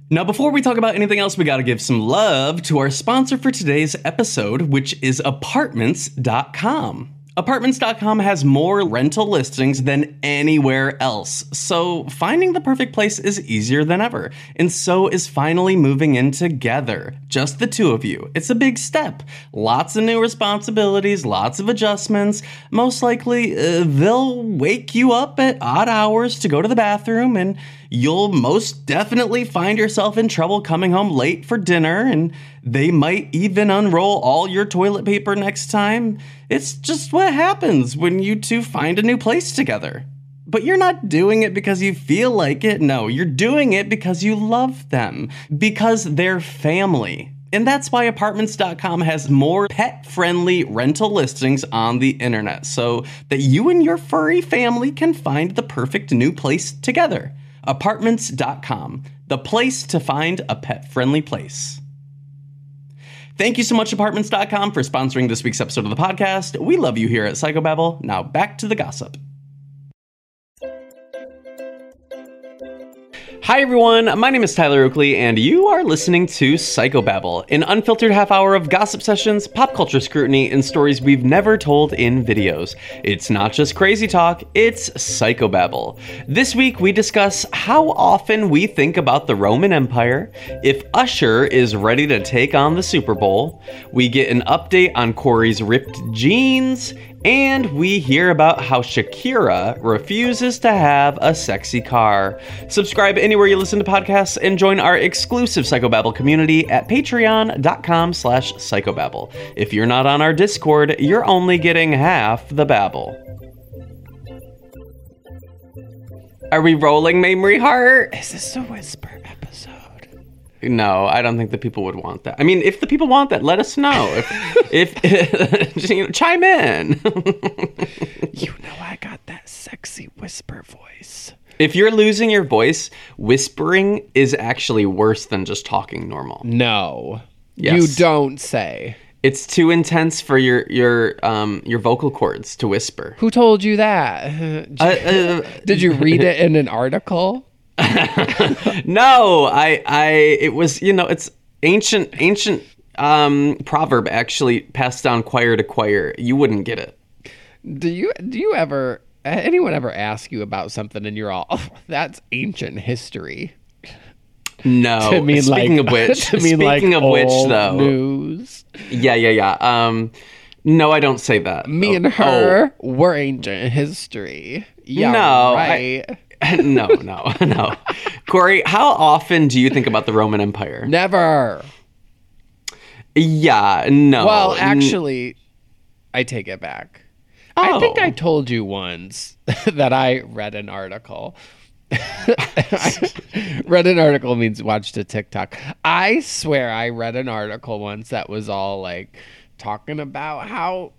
Now, before we talk about anything else, we gotta give some love to our sponsor for today's episode, which is Apartments.com. Apartments.com has more rental listings than anywhere else, so finding the perfect place is easier than ever. And so is finally moving in together. Just the two of you. It's a big step. Lots of new responsibilities, lots of adjustments. Most likely, they'll wake you up at odd hours to go to the bathroom, and you'll most definitely find yourself in trouble coming home late for dinner, and they might even unroll all your toilet paper next time. It's just what happens when you two find a new place together. But you're not doing it because you feel like it. No, you're doing it because you love them, because they're family. And that's why Apartments.com has more pet-friendly rental listings on the internet, so that you and your furry family can find the perfect new place together. Apartments.com, the place to find a pet-friendly place. Thank you so much, Apartments.com, for sponsoring this week's episode of the podcast. We love you here at Psychobabble. Now back to the gossip. Hi everyone, my name is Tyler Oakley, and you are listening to Psychobabble, an unfiltered half hour of gossip sessions, pop culture scrutiny, and stories we've never told in videos. It's not just crazy talk, it's Psychobabble. This week we discuss how often we think about the Roman Empire, if Usher is ready to take on the Super Bowl, we get an update on Corey's ripped jeans, and we hear about how Shakira refuses to have a sexy car. Subscribe anywhere you listen to podcasts and join our exclusive Psychobabble community at patreon.com/psychobabble. If you're not on our Discord, you're only getting half the babble. Are we rolling, Memory Heart? Is this a whisper episode? No, I don't think the people would want that. I mean, if the people want that, let us know. If you know, chime in. You know I got that sexy whisper voice. If you're losing your voice, whispering is actually worse than just talking normal. No. Yes. You don't say. It's too intense for your vocal cords to whisper. Who told you that? Did you read it in an article? No, it was, it's ancient proverb actually passed down choir to choir. You wouldn't get it. Do you ever, anyone ever ask you about something and you're all, oh, that's ancient history? No. To mean speaking like, of which, to mean speaking like of which old though. News. Yeah. No, I don't say that. Me and her were ancient history. Yeah, no, right. No. Corey, how often do you think about the Roman Empire? Never. Yeah, no. Well, actually, I take it back. I think I told you once that I read an article. Read an article means watched a TikTok. I swear I read an article once that was all like talking about how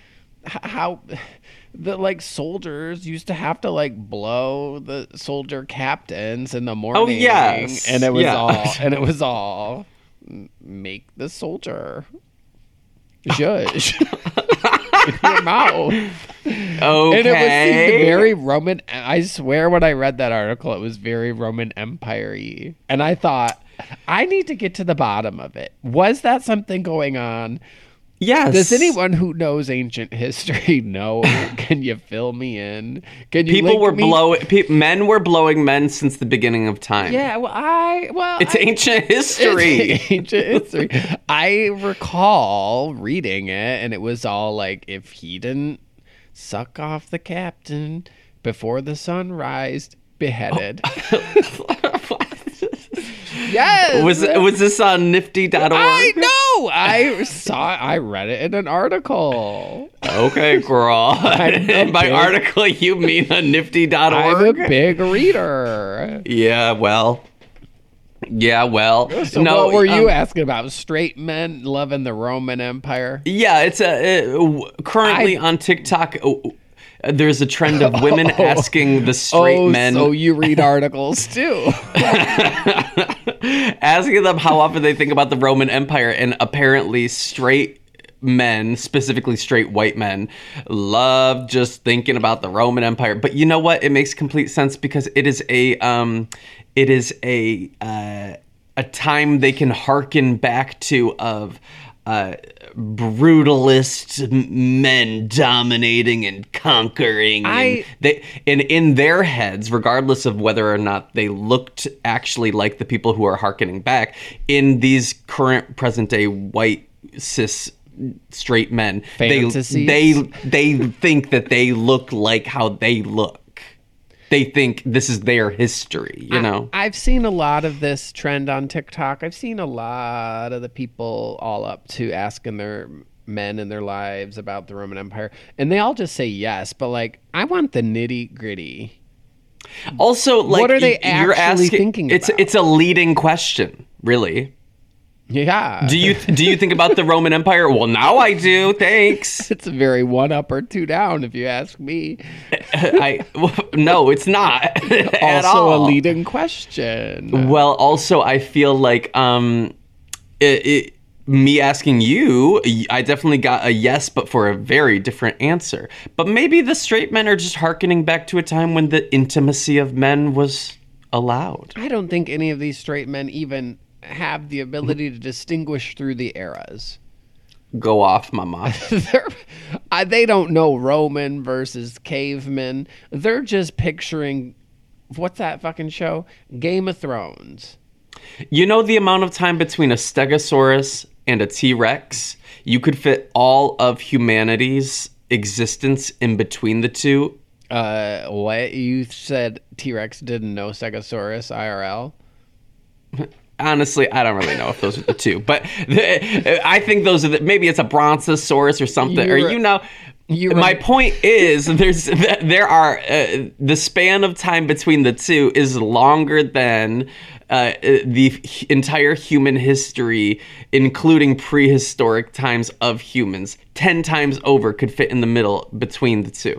the like soldiers used to have to like blow the soldier captains in the morning. Oh yes, and it was all make the soldier zhuzh in your mouth. Okay. And it was very Roman. I swear when I read that article, it was very Roman Empire-y. And I thought, I need to get to the bottom of it. Was that something going on? Yes. Does anyone who knows ancient history know? Can you fill me in? Can you men were blowing men since the beginning of time. Yeah, it's ancient history. It's ancient history. I recall reading it, and it was all like, if he didn't suck off the captain before the sun rised, beheaded. Yes. Was this on nifty.org? I know. I read it in an article. Okay, girl. And by article, you mean a nifty.org? I'm a big reader. Yeah, well. So what were you asking about? Straight men loving the Roman Empire? Yeah, it's currently on TikTok. There's a trend of women asking the straight men. So you read articles too. Asking them how often they think about the Roman Empire, and apparently straight men, specifically straight white men, love just thinking about the Roman Empire. But you know what? It makes complete sense because it is a a time they can hearken back to of brutalist men dominating and conquering. And in their heads, regardless of whether or not they looked actually like the people who are hearkening back, in these current present day white cis straight men, they think that they look like how they look. They think this is their history, you know? I've seen a lot of this trend on TikTok. I've seen a lot of the people all up to asking their men in their lives about the Roman Empire. And they all just say yes, but like, I want the nitty gritty. Also, like, what are they actually thinking about? It's a leading question, really. Yeah. Do you think about the Roman Empire? Well, now I do. Thanks. It's a very one up or two down, if you ask me. No, it's not at all. Also a leading question. Well, also I feel like me asking you, I definitely got a yes, but for a very different answer. But maybe the straight men are just hearkening back to a time when the intimacy of men was allowed. I don't think any of these straight men even have the ability to distinguish through the eras. Go off, mama. They don't know Roman versus caveman. They're just picturing, what's that fucking show? Game of Thrones. You know the amount of time between a Stegosaurus and a T-Rex? You could fit all of humanity's existence in between the two. What? You said T-Rex didn't know Stegosaurus IRL? Honestly, I don't really know if those are the two, but I think those are maybe it's a Brontosaurus or something, my point is there are the span of time between the two is longer than the entire human history, including prehistoric times of humans. 10 times over could fit in the middle between the two.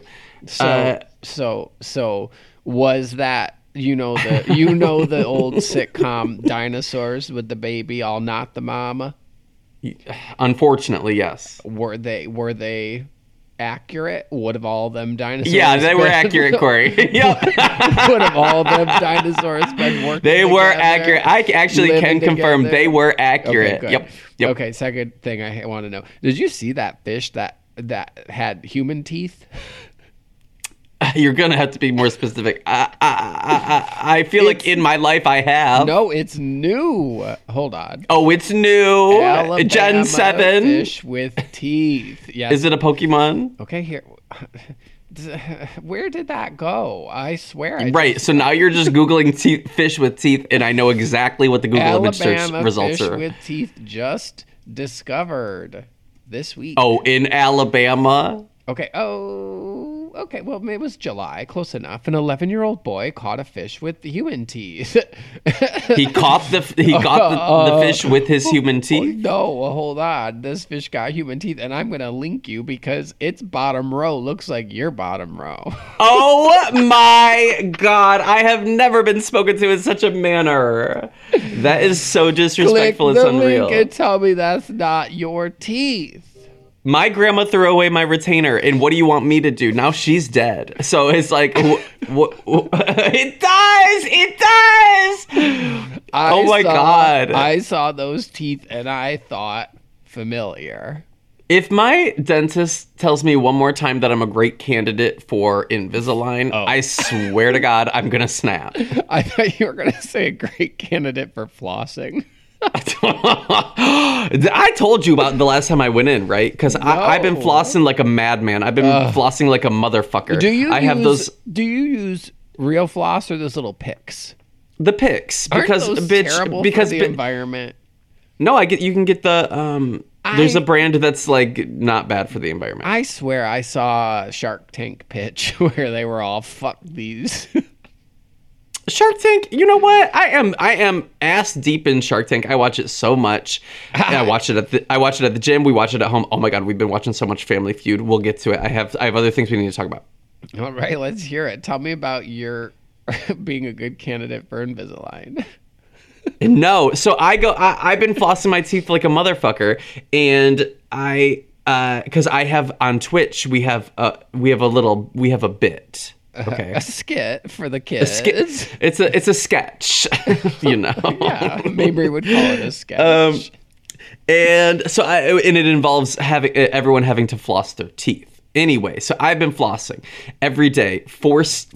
So was that, you know the old sitcom Dinosaurs with the baby all not the mama? Unfortunately, yes. Were they accurate? Would have all them dinosaurs? Yeah, they were accurate, Corey. Yep. Would have all them dinosaurs been working? They were together, accurate. I actually can confirm they were accurate. Okay, Yep. Okay, second thing I want to know. Did you see that fish that had human teeth? You're gonna have to be more specific. I feel like in my life I have. No, it's new. Hold on. Oh, it's new. Alabama Gen 7. Fish with teeth. Yes. Is it a Pokemon? Okay, here. Where did that go? I swear. Right. So now you're just Googling fish with teeth, and I know exactly what the Google image search results fish are. With teeth just discovered this week. Oh, in Alabama? Okay. Oh, okay. Well, it was July. Close enough. An 11-year-old boy caught a fish with human teeth. He caught the fish with his human teeth? No, hold on. This fish got human teeth, and I'm going to link you because its bottom row looks like your bottom row. Oh my God. I have never been spoken to in such a manner. That is so disrespectful. Click it's the unreal. link and tell me that's not your teeth. My grandma threw away my retainer, and what do you want me to do? Now she's dead. So it's like, it does! Oh my God. I saw those teeth, and I thought familiar. If my dentist tells me one more time that I'm a great candidate for Invisalign, I swear to God, I'm going to snap. I thought you were going to say a great candidate for flossing. I told you about the last time I went in, right? Because I've been flossing like a madman. I've been flossing like a motherfucker. Do you use real floss or those little picks? The picks, because aren't those terrible for the environment? No, you can get the there's a brand that's like not bad for the environment. I swear I saw a Shark Tank pitch where they were all fuck these. Shark Tank, you know what? I am ass deep in Shark Tank. I watch it so much. I watch it at the gym. We watch it at home. Oh my God, we've been watching so much Family Feud. We'll get to it. I have other things we need to talk about. All right, let's hear it. Tell me about your being a good candidate for Invisalign. No, so I've been flossing my teeth like a motherfucker, and because I have on Twitch we have a bit. Okay. A skit for the kids. It's a sketch, you know. Yeah, maybe we would call it a sketch. And so and it involves everyone having to floss their teeth. Anyway, so I've been flossing every day, flossed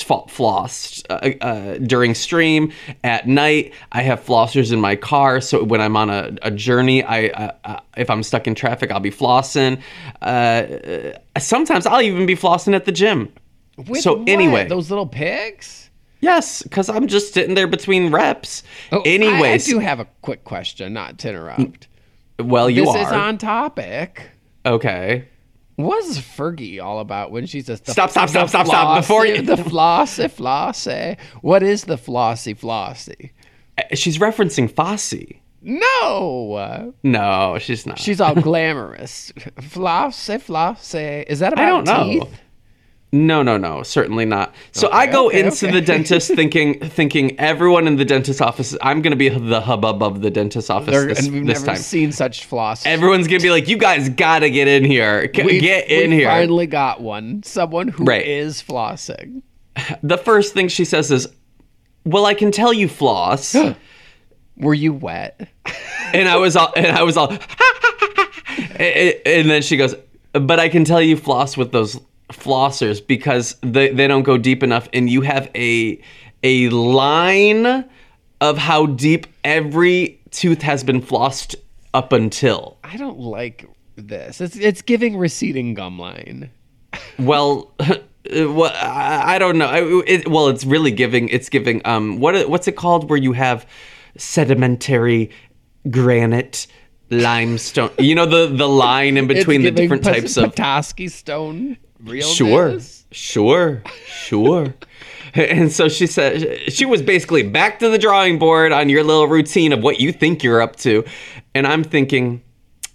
during stream, at night. I have flossers in my car, so when I'm on a journey, if I'm stuck in traffic, I'll be flossing. Sometimes I'll even be flossing at the gym. Anyway, those little pigs? Yes, because I'm just sitting there between reps. Oh, anyway, I do have a quick question, not to interrupt. Well, you are. This is on topic. Okay. What's Fergie all about when she says stop before you the flossy? What is the flossy? She's referencing Fosse. No, she's not. She's all glamorous. Flossy. Is that about I don't know. teeth? No, certainly not. So I go into the dentist thinking everyone in the dentist office, I'm going to be the hubbub of the dentist office this never time. Seen such floss. Everyone's going to be like, you guys got to get in here. Get in here. We finally got one. Someone who is flossing. The first thing she says is, well, I can tell you floss. Were you wet? And I was all, and then she goes, but I can tell you floss with those flossers because they don't go deep enough, and you have a line of how deep every tooth has been flossed up until. I don't like this. It's giving receding gum line. Well, I don't know. It's really giving. It's giving. What's it called where you have sedimentary granite? Limestone. You know the line in between the different types of Petoskey stone. Realness? Sure. And so she said she was basically back to the drawing board on your little routine of what you think you're up to. And I'm thinking,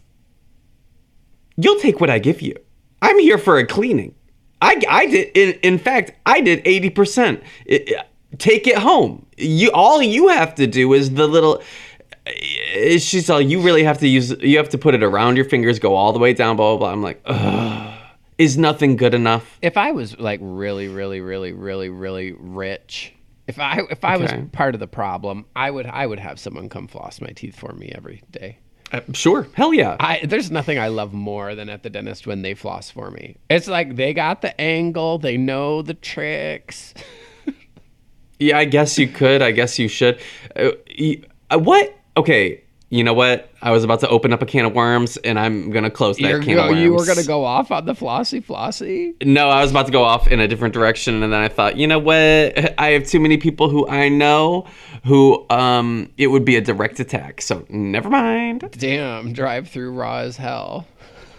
you'll take what I give you. I'm here for a cleaning. I did. In fact, I did 80%. Take it home. All you have to do is the little. She's all, you really have to you have to put it around your fingers, go all the way down, blah, blah, blah. I'm like, ugh. Is nothing good enough? If I was like really, really, really, really, really rich, if I was part of the problem, I would have someone come floss my teeth for me every day. Sure. Hell yeah. There's nothing I love more than at the dentist when they floss for me. It's like they got the angle, they know the tricks. Yeah, I guess you could. I guess you should. What? Okay. You know what? I was about to open up a can of worms, and I'm going to close that can of worms. You were going to go off on the flossy? No, I was about to go off in a different direction, and then I thought, you know what? I have too many people who I know who it would be a direct attack, so never mind. Damn, drive-through raw as hell.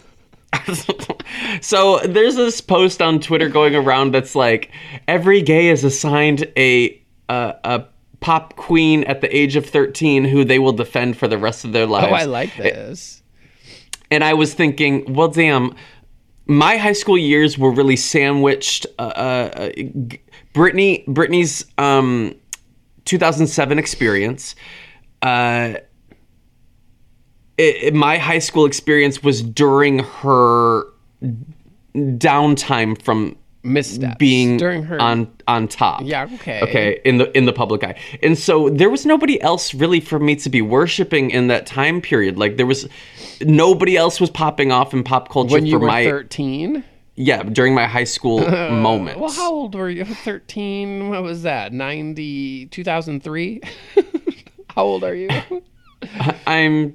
So there's this post on Twitter going around that's like, every gay is assigned a pop queen at the age of 13 who they will defend for the rest of their lives. Oh, I like this. And I was thinking, well, damn, my high school years were really sandwiched. Britney's 2007 experience. My high school experience was during her downtime from missteps being during her on top. Yeah, okay, in the public eye. And so there was nobody else really for me to be worshiping in that time period. Like, there was nobody else was popping off in pop culture when you were 13. Yeah, during my high school moments. Well, how old were you? 13. What was that? 2003. How old are you? I'm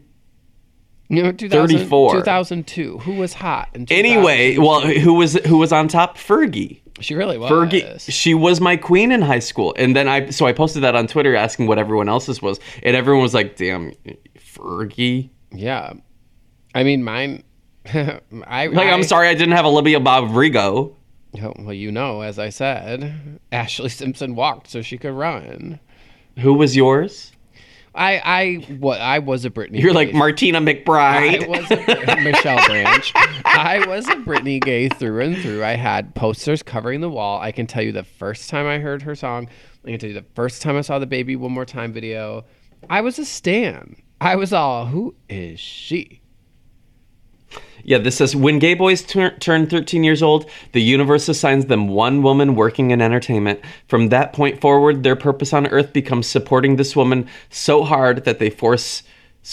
34. 2002. Who was hot in 2002? Anyway, well, who was on top? Fergie. She really was. Fergie, she was my queen in high school. And then I posted that on Twitter asking what everyone else's was. And everyone was like, damn, Fergie? Yeah. I mean, mine... I'm sorry I didn't have Olivia Rodrigo. Oh, well, as I said, Ashley Simpson walked so she could run. Who was yours? I was a Britney. You're like Martina McBride. I was a Michelle Branch. I was a Britney gay through and through. I had posters covering the wall. I can tell you the first time I heard her song. I can tell you the first time I saw the Baby One More Time video. I was a stan. I was all, who is she? Yeah, this says, when gay boys turn 13 years old, the universe assigns them one woman working in entertainment. From that point forward, their purpose on Earth becomes supporting this woman so hard that the force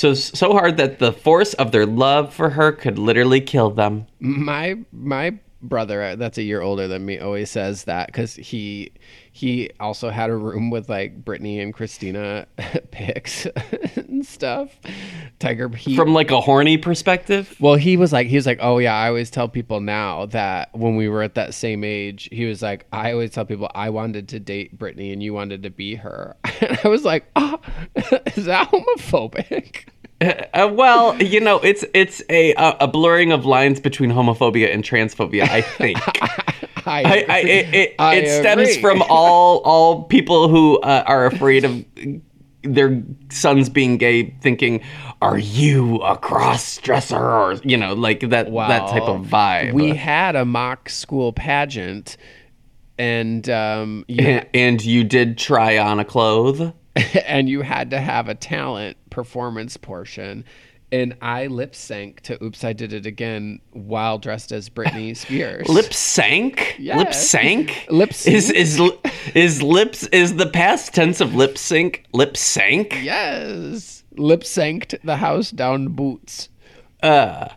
of their love for her could literally kill them. My brother, that's a year older than me, always says that because he also had a room with like Britney and Christina pics and stuff. From like a horny perspective. Well, he was like, oh yeah, I always tell people now that when we were at that same age, he was like, I always tell people I wanted to date Britney and you wanted to be her. And I was like, is that homophobic? Well, you know, it's a blurring of lines between homophobia and transphobia, I think. It stems from all people who are afraid of their sons being gay, thinking, "Are you a cross-dresser?" Or you know, like that type of vibe. We had a mock school pageant, and and you did try on a clothes. And you had to have a talent performance portion. And I lip sync to Oops, I Did It Again while dressed as Britney Spears. Lip sync? Yes. Lip sync? Lip sync? Is the past tense of lip sync lip sync? Yes. Lip synced the house down boots. I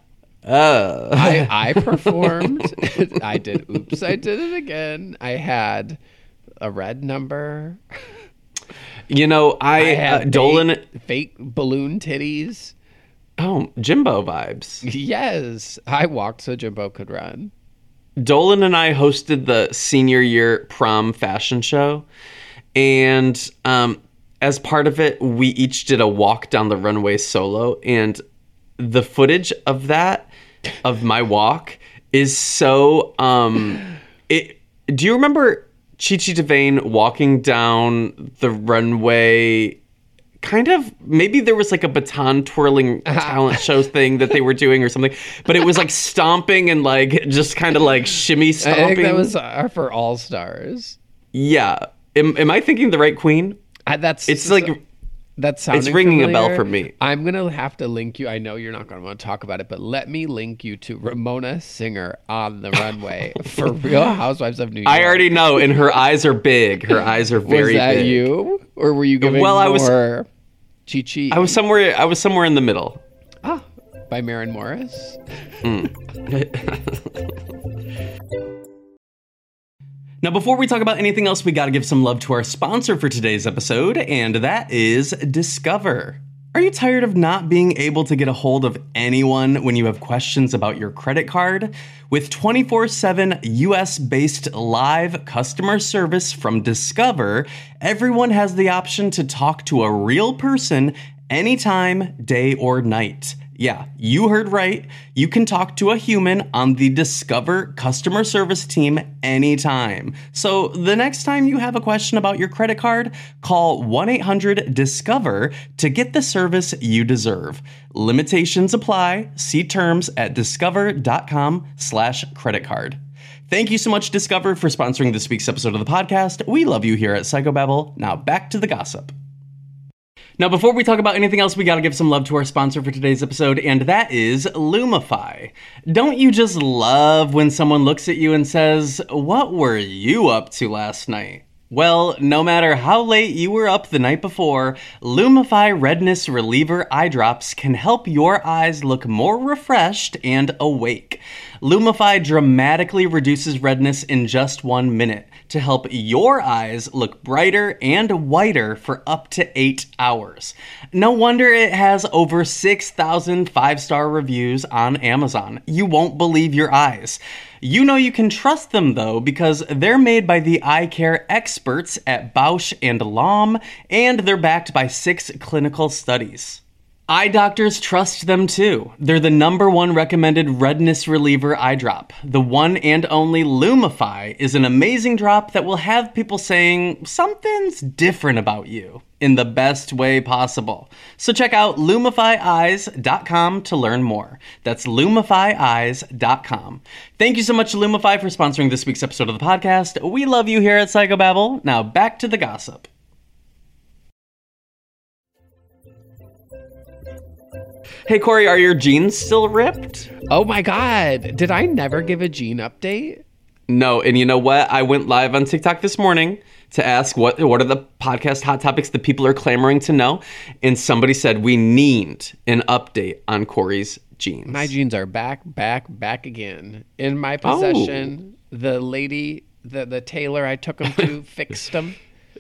performed. I did Oops, I Did It Again. I had a red number. You know, I had Dolan fake balloon titties. Oh, Jimbo vibes. Yes, I walked so Jimbo could run. Dolan and I hosted the senior year prom fashion show, and as part of it, we each did a walk down the runway solo, and the footage of that, of my walk, is so do you remember Chi Chi DeVayne walking down the runway? Kind of, maybe there was like a baton twirling talent show thing that they were doing or something, but it was like stomping and like just kind of like shimmy stomping. I think that was for All Stars. Yeah. Am I thinking the right queen? It's ringing familiar. A bell for me. I'm gonna have to link you. I know you're not gonna want to talk about it, but let me link you to Ramona Singer on the runway for Real Housewives of New York. I already know, and her eyes are big. Her eyes are very big. Was that you, or were you giving more Chi-Chi? I was somewhere in the middle. Ah, by Maren Morris. Now, before we talk about anything else, we got to give some love to our sponsor for today's episode, and that is Discover. Are you tired of not being able to get a hold of anyone when you have questions about your credit card? With 24/7 US-based live customer service from Discover, everyone has the option to talk to a real person anytime, day or night. Yeah, you heard right. You can talk to a human on the Discover customer service team anytime. So the next time you have a question about your credit card, call 1-800-DISCOVER to get the service you deserve. Limitations apply. See terms at discover.com/creditcard. Thank you so much, Discover, for sponsoring this week's episode of the podcast. We love you here at Psychobabble. Now back to the gossip. Now, before we talk about anything else, we got to give some love to our sponsor for today's episode, and that is Lumify. Don't you just love when someone looks at you and says, "What were you up to last night?" Well, no matter how late you were up the night before, Lumify Redness Reliever Eye Drops can help your eyes look more refreshed and awake. Lumify dramatically reduces redness in just 1 minute to help your eyes look brighter and whiter for up to 8 hours. No wonder it has over 6,000 5-star reviews on Amazon. You won't believe your eyes. You know you can trust them, though, because they're made by the eye care experts at Bausch & Lomb, and they're backed by 6 clinical studies. Eye doctors trust them, too. They're the #1 recommended redness reliever eye drop. The one and only Lumify is an amazing drop that will have people saying something's different about you in the best way possible. So check out LumifyEyes.com to learn more. That's LumifyEyes.com. Thank you so much, Lumify, for sponsoring this week's episode of the podcast. We love you here at Psychobabble. Now back to the gossip. Hey, Corey, are your jeans still ripped? Oh my God. Did I never give a Gene update? No, and you know what? I went live on TikTok this morning to ask what are the podcast hot topics that people are clamoring to know, and somebody said we need an update on Corey's jeans. My jeans are back again. In my possession. The lady, the tailor I took them to fixed them.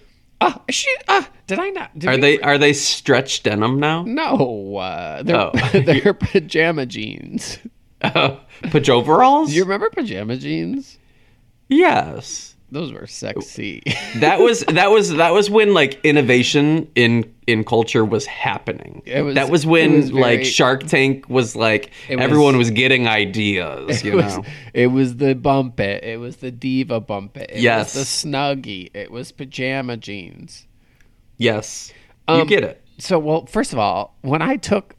Did I not? Are they stretch denim now? No, they're pajama jeans. Pajoveralls? You remember pajama jeans? Yes. Those were sexy. That was when like innovation in culture was happening. That was when like Shark Tank was like everyone was getting ideas. It was the bump it. It was the diva bump it. It was the snuggie. It was pajama jeans. Yes, you get it. So well, first of all, when I took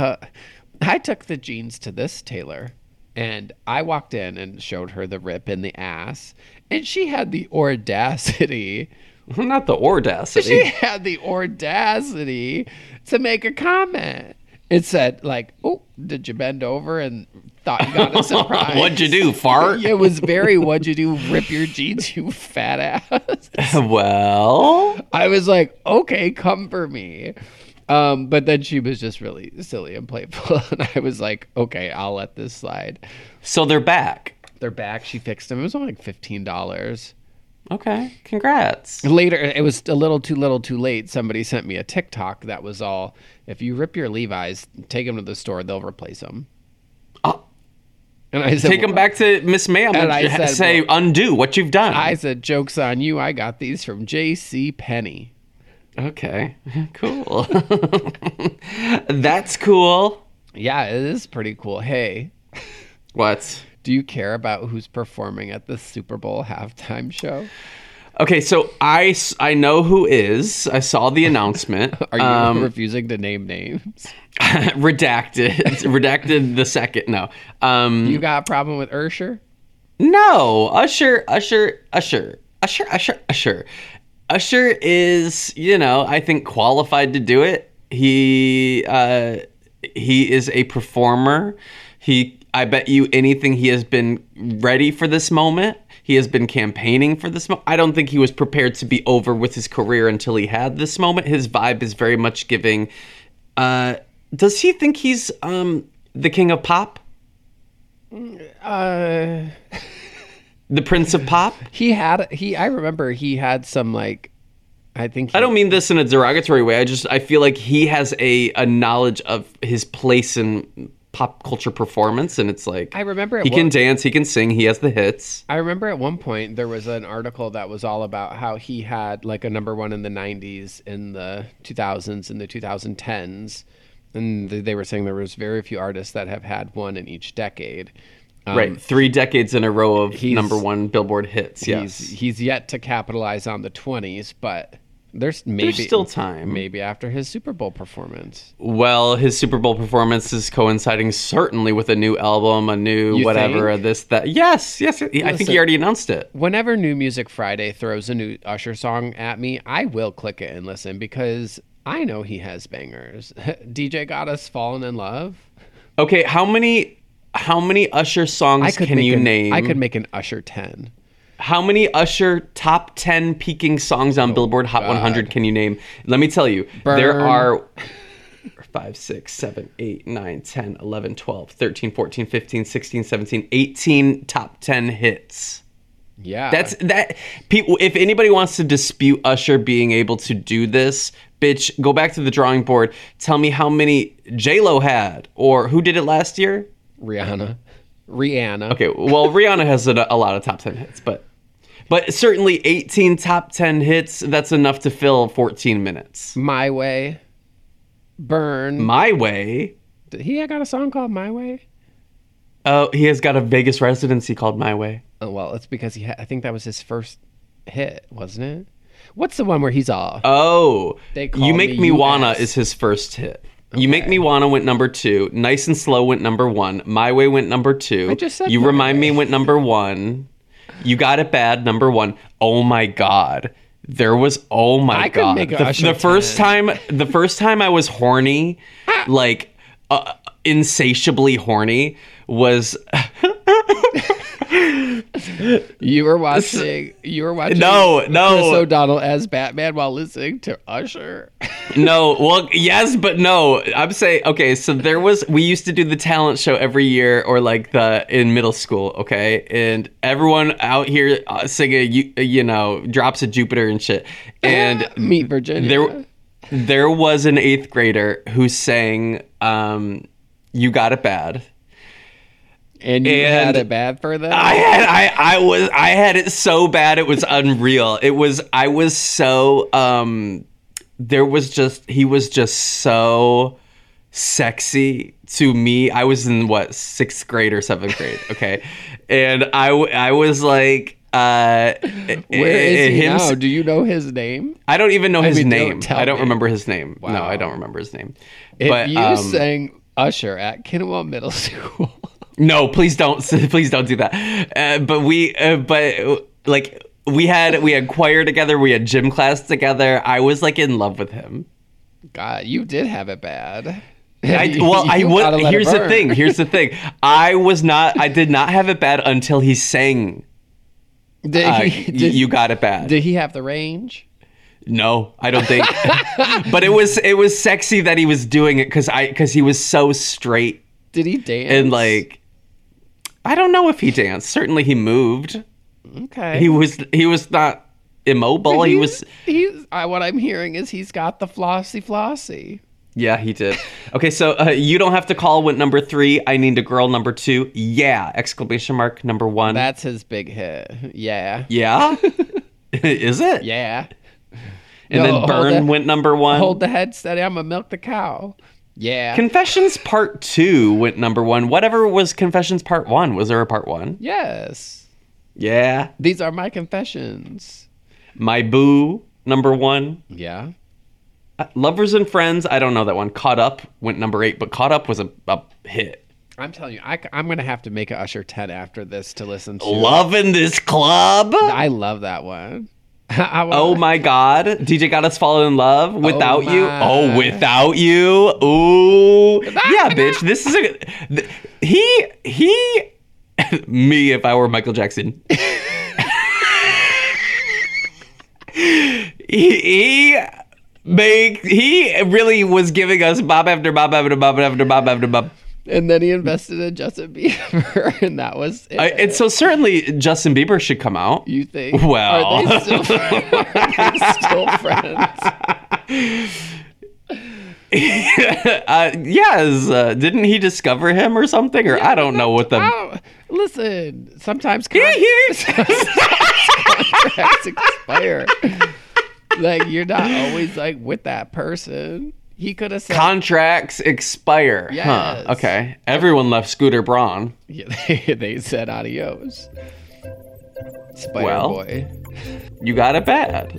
the jeans to this tailor. And I walked in and showed her the rip in the ass. And she had the audacity. Not the audacity. She had the audacity to make a comment. It said, like, oh, did you bend over and thought you got a surprise? What'd you do, fart? It was very, what'd you do, rip your jeans, you fat ass? Well? I was like, okay, come for me. But then she was just really silly and playful. And I was like, okay, I'll let this slide. So they're back. They're back. She fixed them. It was only like $15. Okay. Congrats. Later, it was a little too late. Somebody sent me a TikTok that was all, if you rip your Levi's, take them to the store. They'll replace them. Oh. And I said, take them back to Miss Ma'am and I said, say, undo what you've done. I said, joke's on you. I got these from J.C. Penney. Okay, cool. That's cool. Yeah, it is pretty cool. Hey. What? Do you care about who's performing at the Super Bowl halftime show? Okay, so I know who is. I saw the announcement. Are you refusing to name names? Redacted the second. No. You got a problem with Usher? No. Usher. Usher is, I think qualified to do it. He is a performer. I bet you anything he has been ready for this moment. He has been campaigning for this moment. I don't think he was prepared to be over with his career until he had this moment. His vibe is very much giving. Does he think he's the king of pop? The Prince of Pop? I remember he had some like, I don't mean this in a derogatory way. I feel like he has a knowledge of his place in pop culture performance, and it's like, I remember he can dance, he can sing, he has the hits. I remember at one point there was an article that was all about how he had like a number one in the 90s, in the 2000s, in the 2010s, and they were saying there was very few artists that have had one in each decade. Right, 3 decades in a row of number one Billboard hits. Yes, he's yet to capitalize on the 20s, but there's still time. Maybe after his Super Bowl performance. Well, his Super Bowl performance is coinciding certainly with a new album, a new you whatever, think? This, that. Yes. Listen, I think he already announced it. Whenever New Music Friday throws a new Usher song at me, I will click it and listen because I know he has bangers. DJ Got Us Fallen in Love. Okay, how many Usher songs can you name? I could make an Usher 10. How many Usher top 10 peaking songs on Billboard Hot 100 can you name? Let me tell you. Burn. There are 5, 6, 7, 8, 9, 10, 11, 12, 13, 14, 15, 16, 17, 18 top 10 hits. Yeah. That's that. People, if anybody wants to dispute Usher being able to do this, bitch, go back to the drawing board. Tell me how many J-Lo had, or who did it last year? Rihanna. Okay, well, Rihanna has a lot of top 10 hits, but certainly 18 top 10 hits, that's enough to fill 14 minutes. My Way. Burn. My Way? Did he got a song called My Way? Oh, he has got a Vegas residency called My Way. Oh, well, it's because I think that was his first hit, wasn't it? What's the one where he's all... Oh, You Make Me Wanna US. is his first hit. Okay. You Make Me Wanna went number 2. Nice and Slow went number 1. My Way went number 2. I just said You My Remind Way. Me went number 1. You Got It Bad, number 1. Oh my God. There was, oh my God. Could make The first time I was horny, like insatiably horny, was You were watching No. Chris O'Donnell as Batman while listening to Usher. No, well, yes, but no. I'm saying, okay, so we used to do the talent show every year, or like in middle school, okay? And everyone out here singing, Drops of Jupiter and shit. And Meet Virginia. There was an 8th grader who sang You Got It Bad. And you had it bad for them? I had it so bad it was unreal. He was just so sexy to me. I was in 6th grade or 7th grade, okay? And I was like, where is he now? Do you know his name? I don't even know his name. I don't remember his name. Wow. No, I don't remember his name. If you sang Usher at Kinwell Middle School. No, please don't do that. But we had choir together. We had gym class together. I was like in love with him. God, you did have it bad. Here's the thing. I did not have it bad until he sang. You Got It Bad. Did he have the range? No, I don't think. But it was sexy that he was doing it because he was so straight. Did he dance? And I don't know if he danced. Certainly he moved. Okay. He was not immobile. What I'm hearing is he's got the flossy. Yeah, he did. Okay, so You Don't Have to Call went number 3. I Need a Girl number 2. Yeah! ! Number 1. That's his big hit. Yeah. Yeah? Is it? Yeah. And then Burn went number 1. Hold the head steady. I'm gonna milk the cow. Yeah. Confessions Part 2 went number 1. Whatever was Confessions Part 1? Was there a Part 1? Yes. Yeah. These are my confessions. My Boo, number 1. Yeah. Lovers and Friends, I don't know that one. Caught Up went number 8, but Caught Up was a hit. I'm telling you, I'm going to have to make an Usher 10 after this to listen to. Lovin' This Club? I love that one. Oh my God. DJ Got Us Falling in Love. Without You. Oh, Without You. Ooh. Yeah, bitch. This is he me if I were Michael Jackson. he really was giving us bob after bob after bob after bob after bob. And then he invested in Justin Bieber, and that was it. And so certainly Justin Bieber should come out. You think? Well. Are they still friends? Yes. Didn't he discover him or something? Or I don't know what the... Listen, sometimes contracts expire. Like, you're not always, with that person. He could have said... Contracts expire. Yes. Huh. Okay. Everyone left Scooter Braun. Yeah, they said adios. Boy. You got it bad.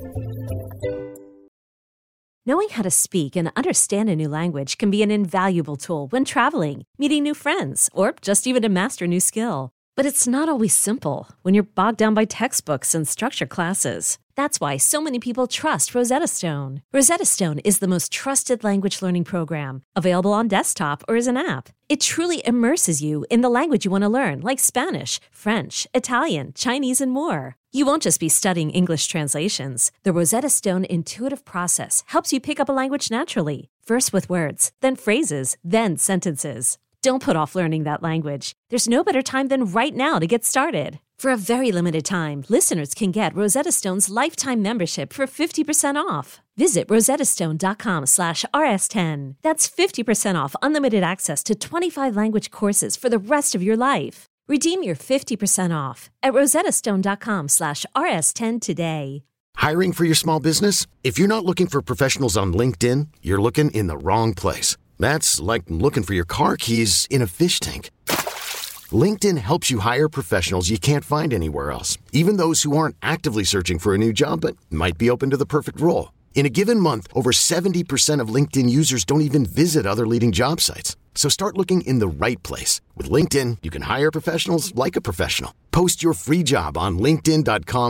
Knowing how to speak and understand a new language can be an invaluable tool when traveling, meeting new friends, or just even to master a new skill. But it's not always simple when you're bogged down by textbooks and structured classes. That's why so many people trust Rosetta Stone. Rosetta Stone is the most trusted language learning program, available on desktop or as an app. It truly immerses you in the language you want to learn, like Spanish, French, Italian, Chinese, and more. You won't just be studying English translations. The Rosetta Stone intuitive process helps you pick up a language naturally, first with words, then phrases, then sentences. Don't put off learning that language. There's no better time than right now to get started. For a very limited time, listeners can get Rosetta Stone's lifetime membership for 50% off. Visit rosettastone.com/rs10. That's 50% off unlimited access to 25 language courses for the rest of your life. Redeem your 50% off at rosettastone.com/rs10 today. Hiring for your small business? If you're not looking for professionals on LinkedIn, you're looking in the wrong place. That's like looking for your car keys in a fish tank. LinkedIn helps you hire professionals you can't find anywhere else, even those who aren't actively searching for a new job but might be open to the perfect role. In a given month, over 70% of LinkedIn users don't even visit other leading job sites. So start looking in the right place. With LinkedIn, you can hire professionals like a professional. Post your free job on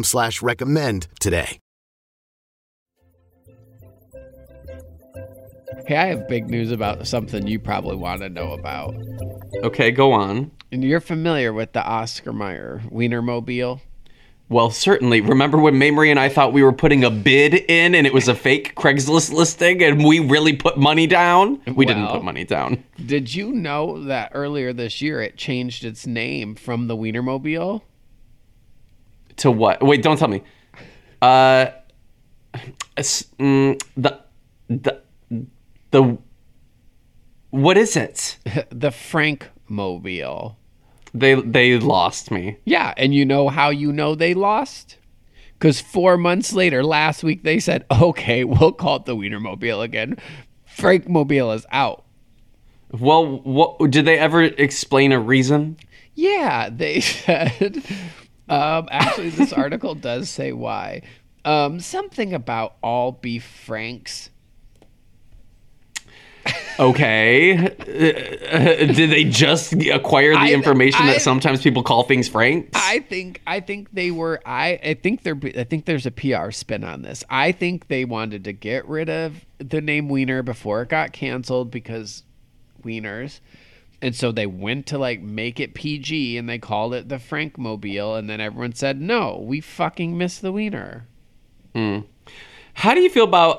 linkedin.com/recommend today. Hey, I have big news about something you probably want to know about. Okay, go on. And you're familiar with the Oscar Mayer Wienermobile? Well, certainly. Remember when Mamrie and I thought we were putting a bid in and it was a fake Craigslist listing and we really put money down? We didn't put money down. Did you know that earlier this year it changed its name from the Wienermobile? To what? Wait, don't tell me. The what is it? The Frankmobile. They lost me. Yeah, and you know how you know they lost? Because 4 months later, last week, they said, okay, we'll call it the Wienermobile again. Frankmobile is out. Well, what did they ever explain a reason? Yeah, they said. Actually, this article does say why. Something about all beef Franks. Okay. Did they just acquire the information that sometimes people call things Franks? I think they were. I think there's a PR spin on this. I think they wanted to get rid of the name Wiener before it got canceled because wieners. And so they went to like make it PG and they called it the Frankmobile, and then everyone said, "No, we fucking miss the wiener." How do you feel about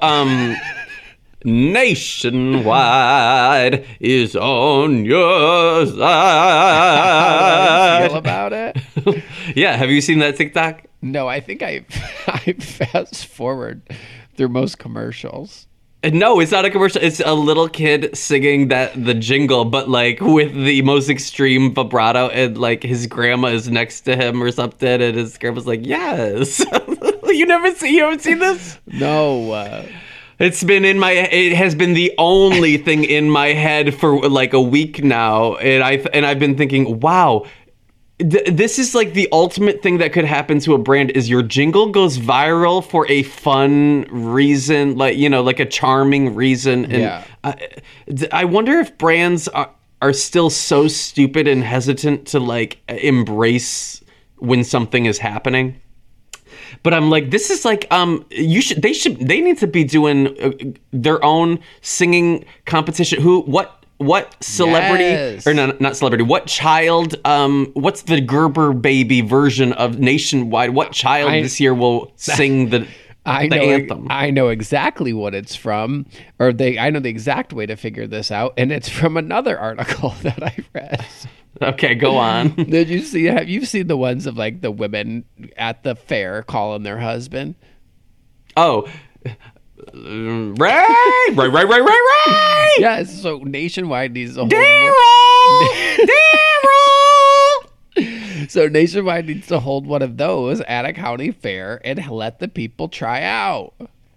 Nationwide is on your side? How do you feel about it? Yeah, have you seen that TikTok? No, I think I fast forward through most commercials. No, it's not a commercial. It's a little kid singing the jingle, but like with the most extreme vibrato, and like his grandma is next to him or something, and his grandma's like, "Yes." You haven't seen this? No. It has been the only thing in my head for like a week now, and I've been thinking, wow. This is like the ultimate thing that could happen to a brand is your jingle goes viral for a fun reason, like, you know, like a charming reason. And yeah. I wonder if brands are still so stupid and hesitant to like embrace when something is happening. But I'm like, this is like, they need to be doing their own singing competition. What celebrity, yes. or not celebrity, what child, what's the Gerber baby version of Nationwide? What child this year will sing the anthem? I know exactly what it's from, I know the exact way to figure this out, and it's from another article that I read. Okay, go on. Have you seen the ones of like the women at the fair calling their husband? Oh, right. Yes, so Nationwide needs a whole Daryl. So Nationwide needs to hold one of those at a county fair and let the people try out.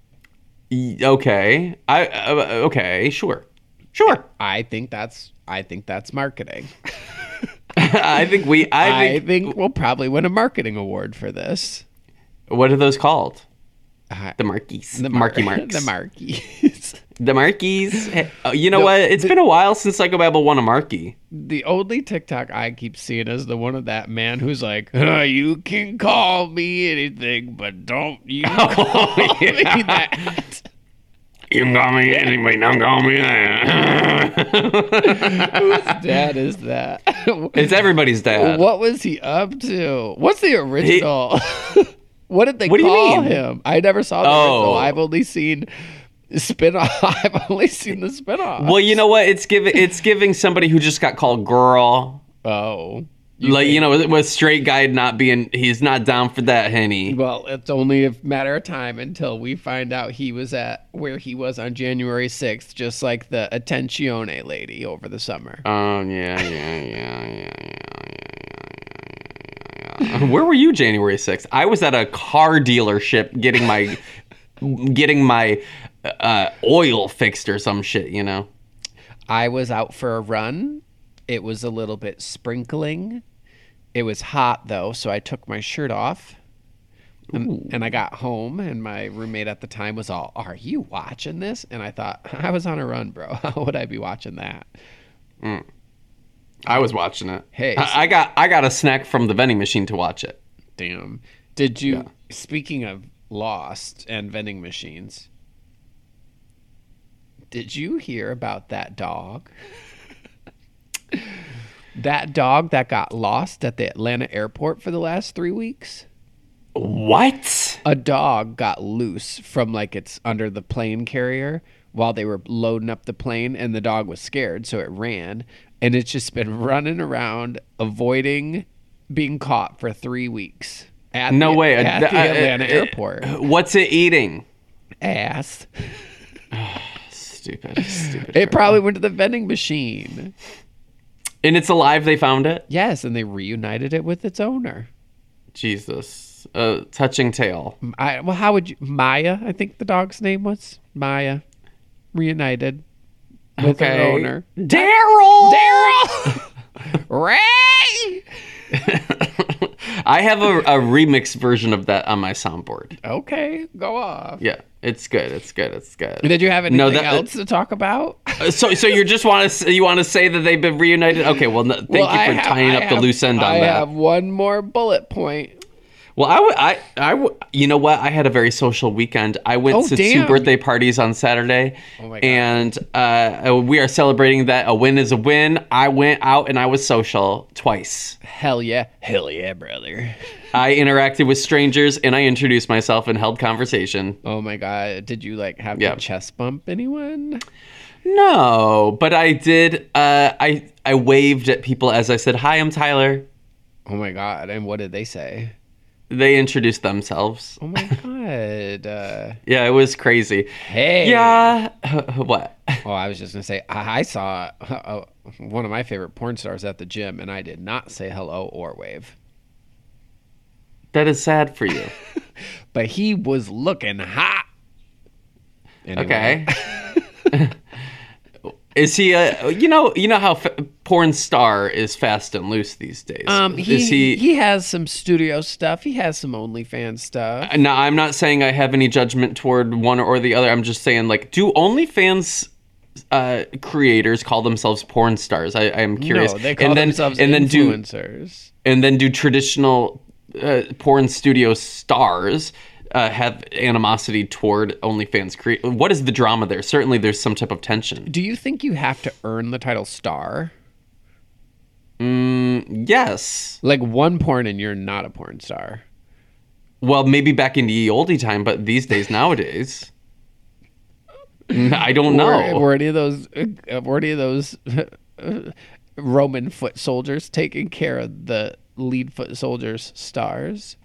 Okay, okay, sure. I think that's marketing. I think we'll probably win a marketing award for this. What are those called? The Markies. Marky Marks. The Markies. The Markies. Hey, you know what? It's been a while since Psychobabble won a Marky. The only TikTok I keep seeing is the one of that man who's like, you can call me anything, but don't you call me that. You can call me anything, don't call me that. Whose dad is that? It's everybody's dad. What was he up to? What's the original? What did they What do you call mean? him? I never saw the original. I've only seen spin-off. I've only seen the spin-off. Well, you know what? It's giving somebody who just got called girl. Oh. With straight guy he's not down for that, Henny. Well, it's only a matter of time until we find out he was at where he was on January 6th, just like the Attenzione lady over the summer. Oh, yeah. Where were you January 6th? I was at a car dealership getting my oil fixed or some shit, you know? I was out for a run. It was a little bit sprinkling. It was hot, though, so I took my shirt off. And I got home, and my roommate at the time was all, "Are you watching this?" And I thought, I was on a run, bro. How would I be watching that? I was watching it. Hey. I got a snack from the vending machine to watch it. Damn. Did you, speaking of Lost and vending machines, Did you hear about that dog? That dog that got lost at the Atlanta airport for the last 3 weeks? What? A dog got loose from like it's under the plane carrier while they were loading up the plane, and the dog was scared, so it ran, and it's just been running around avoiding being caught for 3 weeks. At No the, way. At the Atlanta airport. What's it eating? Ass. Stupid. It probably went to the vending machine. And it's alive, they found it? Yes, and they reunited it with its owner. Jesus. Touching tale. How would you... Maya, I think the dog's name was. Maya. Reunited with her owner. Daryl! Ray! I have a remix version of that on my soundboard. Okay, go off. Yeah, it's good. Did you have anything else to talk about? So you just want to say that they've been reunited? Okay, well, thank you for tying up the loose end on that. I have one more bullet point. Well, you know what? I had a very social weekend. I went to 2 birthday parties on Saturday. Oh my God. And we are celebrating that a win is a win. I went out and I was social twice. Hell yeah, brother. I interacted with strangers and I introduced myself and held conversation. Oh my God, did you have to chest bump anyone? No, but I did. I waved at people as I said, "Hi, I'm Tyler." Oh my God, and what did they say? They introduced themselves. Oh my God. Yeah, it was crazy. Hey. Yeah. What? Oh, I was just going to say, I saw one of my favorite porn stars at the gym, and I did not say hello or wave. That is sad for you. But he was looking hot. Anyway. Okay. Is he you know how porn star is fast and loose these days? He has some studio stuff. He has some OnlyFans stuff. No, I'm not saying I have any judgment toward one or the other. I'm just saying, do OnlyFans creators call themselves porn stars? I am curious. No, they call themselves influencers. And then do traditional porn studio stars have animosity toward OnlyFans create? What is the drama there? Certainly there's some type of tension. Do you think you have to earn the title star? Yes. Like one porn and you're not a porn star. Well, maybe back in the oldie time, but these days, nowadays, I don't know. Were any of those Roman foot soldiers taking care of the lead foot soldiers' stars?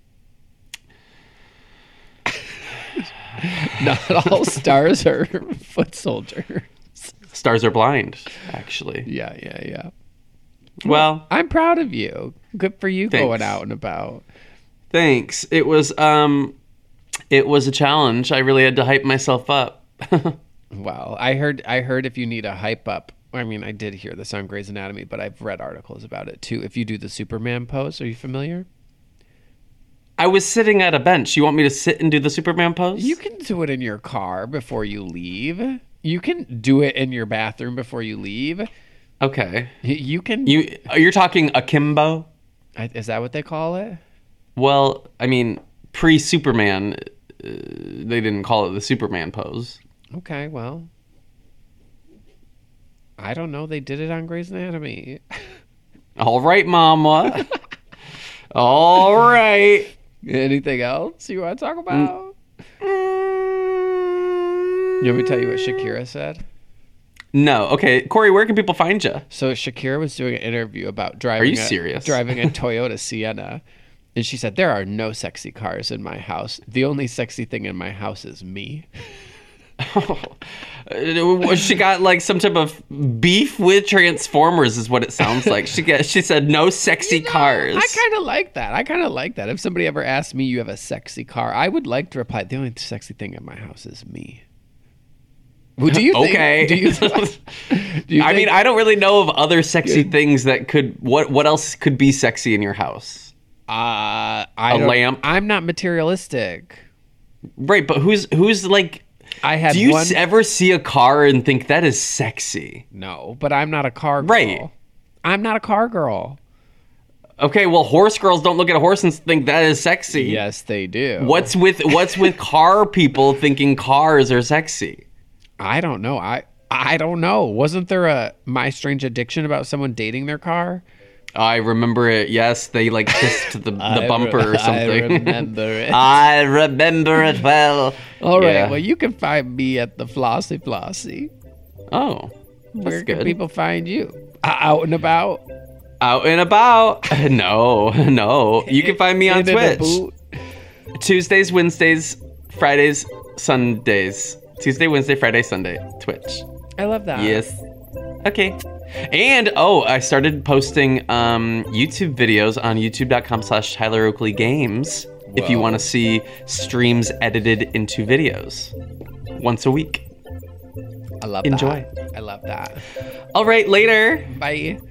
Not all stars are foot soldiers. Stars are blind, actually. Yeah. Well, I'm proud of you. Good for you. Thanks. Going out and about. Thanks. It was a challenge. I really had to hype myself up. Wow. I heard if you need a hype up, I mean, I did hear this on Grey's Anatomy, but I've read articles about it too. If you do the Superman pose, are you familiar? I was sitting at a bench. You want me to sit and do the Superman pose? You can do it in your car before you leave. You can do it in your bathroom before you leave. Okay. You can. You're talking akimbo? Is that what they call it? Well, I mean, pre-Superman, they didn't call it the Superman pose. Okay, well, I don't know. They did it on Grey's Anatomy. All right, Mama. All right. Anything else you want to talk about? You want me to tell you what Shakira said? No. Okay, Corey, where can people find you? So Shakira was doing an interview about driving. Are you serious? Driving a Toyota Sienna, and she said, "There are no sexy cars in my house. The only sexy thing in my house is me." She got some type of beef with Transformers is what it sounds like. She said no sexy cars. I kind of like that. If somebody ever asked me, "You have a sexy car," I would like to reply, "The only sexy thing in my house is me." Well, do you think? Okay. Do you I mean, I don't really know of other sexy things that could. What else could be sexy in your house? A lamp. I'm not materialistic. Right, but who's like? Do you ever see a car and think that is sexy? No, but I'm not a car girl. Right. I'm not a car girl. Okay, well, horse girls don't look at a horse and think that is sexy. Yes, they do. What's with car people thinking cars are sexy? I don't know. I don't know. Wasn't there a My Strange Addiction about someone dating their car? I remember it. Yes, they like kissed the bumper or something. I remember it. I remember it well. All right. Yeah. Well, you can find me at the Flossy Flossy. Oh, that's Where good. can people find you? Out and about. Out and about. No. You can find me on In a Twitch. boot. Tuesdays, Wednesdays, Fridays, Sundays. Tuesday, Wednesday, Friday, Sunday. Twitch. I love that. Yes. Okay. And I started posting YouTube videos on youtube.com/Tyler Oakley Games if you want to see streams edited into videos once a week. I love Enjoy. that. I love that. All right, later. Bye.